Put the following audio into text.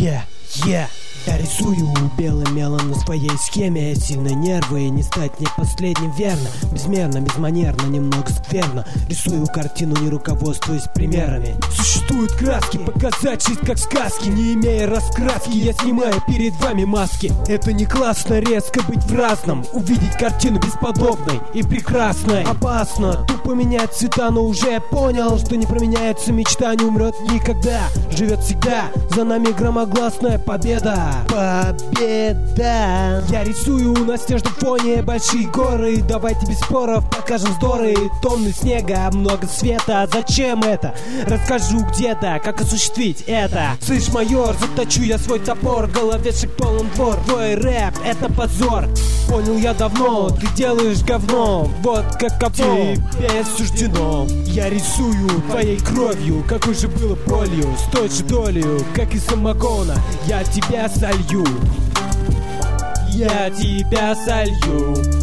Я рисую белым мелом на своей схеме. Сильные нервы, не стать не последним, верно. Безмерно, безманерно, немного скверно. Рисую картину, не руководствуясь примерами. Существуют краски, показать жизнь как сказки. Не имея раскраски, я снимаю перед вами маски. Это не классно, резко быть в разном. Увидеть картину бесподобной и прекрасной. Опасно, тупо менять цвета, но уже понял, что не променяется мечта, не умрет никогда. Живет всегда, за нами громогласная победа. Победа. Я рисую на снежном фоне большие горы. Давайте без споров покажем вздоры. Тонны снега, много света. Зачем это? Расскажу где-то, как осуществить это. Слышь, майор, заточу я свой топор. Головешек полон двор. Твой рэп — это позор. Понял я давно, ты делаешь говно. Вот как тебе суждено. Я рисую твоей кровью, какой же было болью. С той же долею, как и самогона. Я тебя солью. Я тебя солью.